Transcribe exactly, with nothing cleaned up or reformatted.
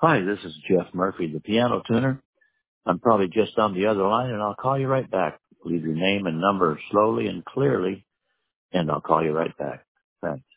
Hi, this is Jeff Murphy, the piano tuner. I'm probably just on the other line, and I'll call you right back. Leave your name and number slowly and clearly, and I'll call you right back. Thanks.